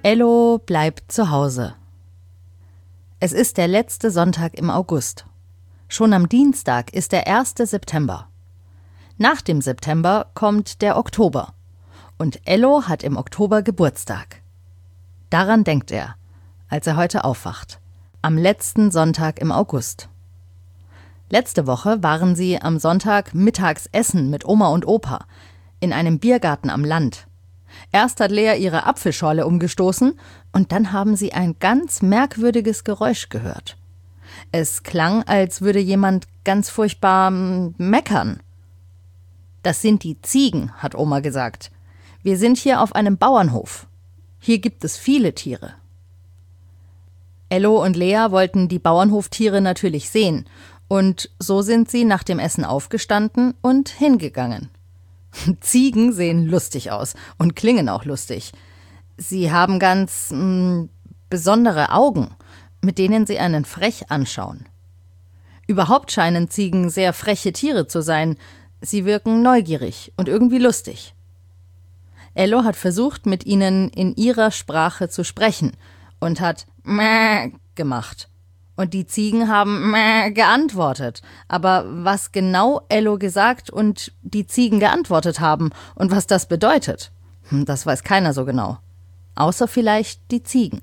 Ello bleibt zu Hause. Es ist der letzte Sonntag im August. Schon am Dienstag ist der 1. September. Nach dem September kommt der Oktober. Und Ello hat im Oktober Geburtstag. Daran denkt er, als er heute aufwacht. Am letzten Sonntag im August. Letzte Woche waren sie am Sonntag mittags essen mit Oma und Opa in einem Biergarten am Land. Erst hat Lea ihre Apfelschorle umgestoßen und dann haben sie ein ganz merkwürdiges Geräusch gehört. Es klang, als würde jemand ganz furchtbar meckern. Das sind die Ziegen, hat Oma gesagt. Wir sind hier auf einem Bauernhof. Hier gibt es viele Tiere. Ello und Lea wollten die Bauernhoftiere natürlich sehen und so sind sie nach dem Essen aufgestanden und hingegangen. Ziegen sehen lustig aus und klingen auch lustig. Sie haben ganz besondere Augen, mit denen sie einen frech anschauen. Überhaupt scheinen Ziegen sehr freche Tiere zu sein. Sie wirken neugierig und irgendwie lustig. Ello hat versucht, mit ihnen in ihrer Sprache zu sprechen und hat Mäh gemacht. Und die Ziegen haben Mäh geantwortet. Aber was genau Ello gesagt und die Ziegen geantwortet haben und was das bedeutet, das weiß keiner so genau. Außer vielleicht die Ziegen.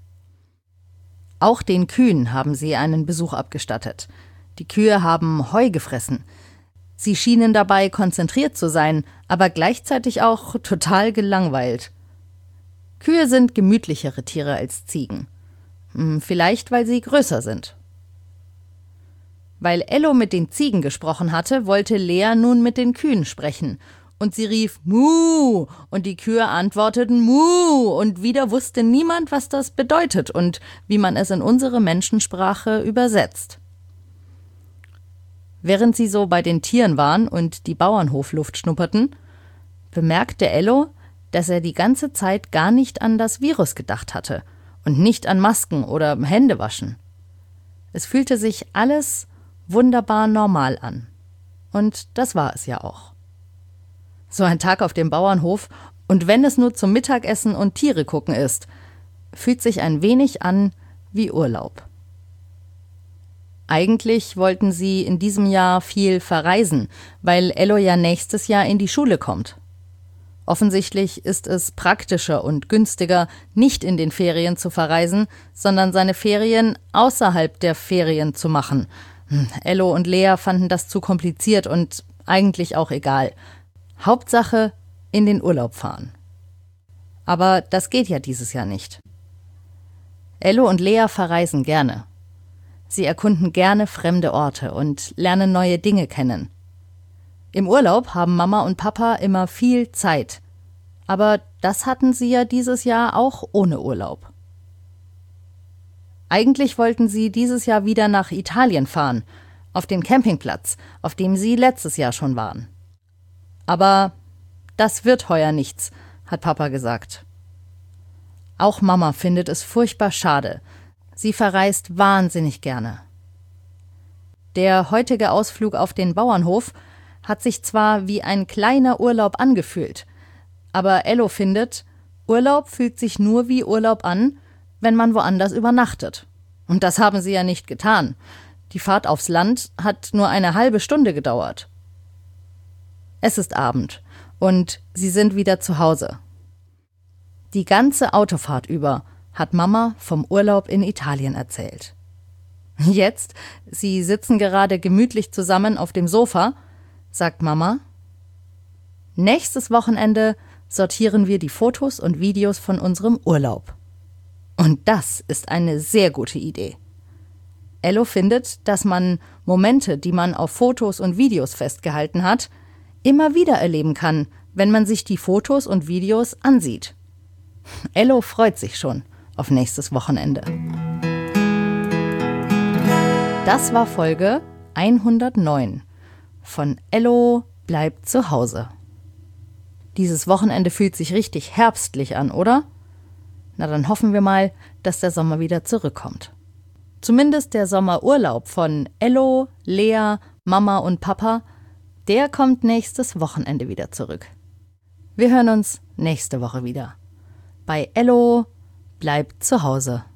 Auch den Kühen haben sie einen Besuch abgestattet. Die Kühe haben Heu gefressen. Sie schienen dabei konzentriert zu sein, aber gleichzeitig auch total gelangweilt. Kühe sind gemütlichere Tiere als Ziegen. Vielleicht, weil sie größer sind. Weil Ello mit den Ziegen gesprochen hatte, wollte Lea nun mit den Kühen sprechen. Und sie rief Muh und die Kühe antworteten Muh und wieder wusste niemand, was das bedeutet und wie man es in unsere Menschensprache übersetzt. Während sie so bei den Tieren waren und die Bauernhofluft schnupperten, bemerkte Ello, dass er die ganze Zeit gar nicht an das Virus gedacht hatte und nicht an Masken oder Händewaschen. Es fühlte sich alles wunderbar normal an. Und das war es ja auch. So ein Tag auf dem Bauernhof, und wenn es nur zum Mittagessen und Tiere gucken ist, fühlt sich ein wenig an wie Urlaub. Eigentlich wollten sie in diesem Jahr viel verreisen, weil Ello ja nächstes Jahr in die Schule kommt. Offensichtlich ist es praktischer und günstiger, nicht in den Ferien zu verreisen, sondern seine Ferien außerhalb der Ferien zu machen. Ello und Lea fanden das zu kompliziert und eigentlich auch egal. Hauptsache in den Urlaub fahren. Aber das geht ja dieses Jahr nicht. Ello und Lea verreisen gerne. Sie erkunden gerne fremde Orte und lernen neue Dinge kennen. Im Urlaub haben Mama und Papa immer viel Zeit. Aber das hatten sie ja dieses Jahr auch ohne Urlaub. Eigentlich wollten sie dieses Jahr wieder nach Italien fahren, auf den Campingplatz, auf dem sie letztes Jahr schon waren. Aber das wird heuer nichts, hat Papa gesagt. Auch Mama findet es furchtbar schade. Sie verreist wahnsinnig gerne. Der heutige Ausflug auf den Bauernhof hat sich zwar wie ein kleiner Urlaub angefühlt, aber Ello findet, Urlaub fühlt sich nur wie Urlaub an, wenn man woanders übernachtet. Und das haben sie ja nicht getan. Die Fahrt aufs Land hat nur eine halbe Stunde gedauert. Es ist Abend und sie sind wieder zu Hause. Die ganze Autofahrt über hat Mama vom Urlaub in Italien erzählt. Jetzt, sie sitzen gerade gemütlich zusammen auf dem Sofa, sagt Mama, nächstes Wochenende sortieren wir die Fotos und Videos von unserem Urlaub. Und das ist eine sehr gute Idee. Ello findet, dass man Momente, die man auf Fotos und Videos festgehalten hat, immer wieder erleben kann, wenn man sich die Fotos und Videos ansieht. Ello freut sich schon auf nächstes Wochenende. Das war Folge 109 von Ello bleibt zu Hause. Dieses Wochenende fühlt sich richtig herbstlich an, oder? Na, dann hoffen wir mal, dass der Sommer wieder zurückkommt. Zumindest der Sommerurlaub von Ello, Lea, Mama und Papa, der kommt nächstes Wochenende wieder zurück. Wir hören uns nächste Woche wieder. Bei Ello bleibt zu Hause.